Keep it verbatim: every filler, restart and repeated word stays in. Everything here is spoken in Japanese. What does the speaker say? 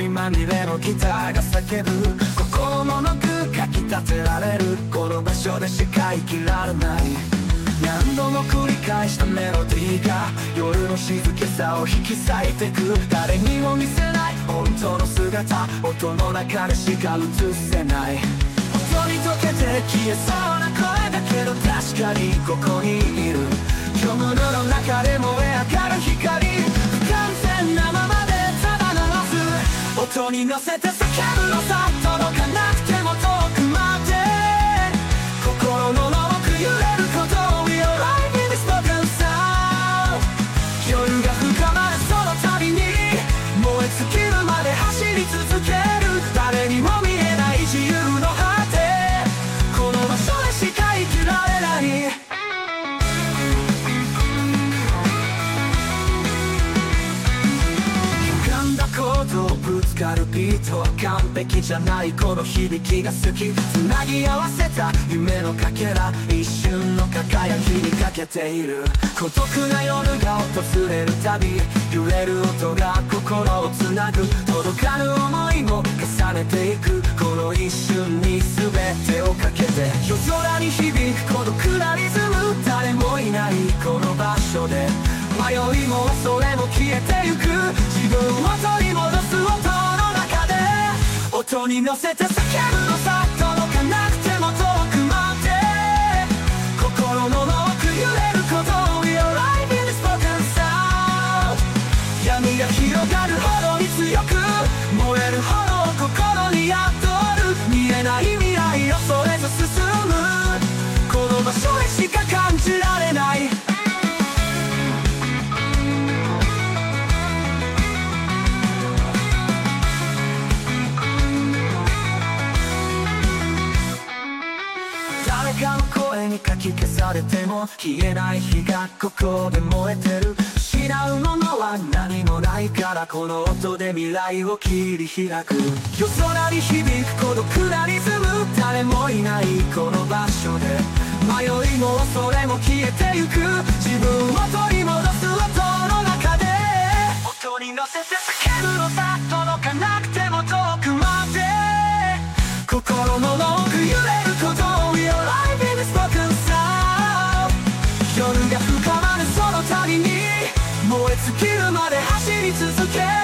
りまみれのギターが叫ぶ、心ものくかき立てられる、この場所でしか生きられない。何度も繰り返したメロディーが夜の静けさを引き裂いてく。誰にも見せない本当の姿、音の中でしか映せない。音に溶けて消えそうな声だけど確かにここにいる。虚無の中で燃え上がる光、不完全なままでただ鳴らす。音に乗せて叫ぶのさ、届かなくても遠くまで。心の奥揺れることを We are live in this broken sound。 夜が深まるその度に燃え尽きるまで走り続ける。誰にも見えない自由の果て、この場所でしか生きられない。歪んだことをぶつかるビートは完璧じゃない、この響きが好き。つなぎ合わせた夢のかけら、一瞬の輝きにかけている。孤独な夜が訪れるたび、揺れる音が心をつなぐ。届かぬ想いも重ねていく、この一瞬に全てをかけて。夜空に響く孤独なリズム、誰もいないこの場所で迷いも恐れも消えてゆく。自分を取り戻す音の中で、音に乗せて叫ぶのさ、届かなくても遠くまで。心の奥揺れることを We are live in this broken sound。 闇が広がるほどに強く、燃えるほど心に宿る。見えない未来を恐れず進む、この場所でしか感じられない。誰かの声にかき消されても消えない火がここで燃えてる。失うものは何もないから、この音で未来を切り開く。夜空に響く孤独なリズム、誰もいないこの場所で迷いも恐れも消えてゆく。自分を取り戻す音の中で、音に乗せて叫ぶのさ、届かなくても遠くまで。心の奥揺れることを We are live in this broken sound。 夜が深まるその度に燃え尽きるまで走り続ける。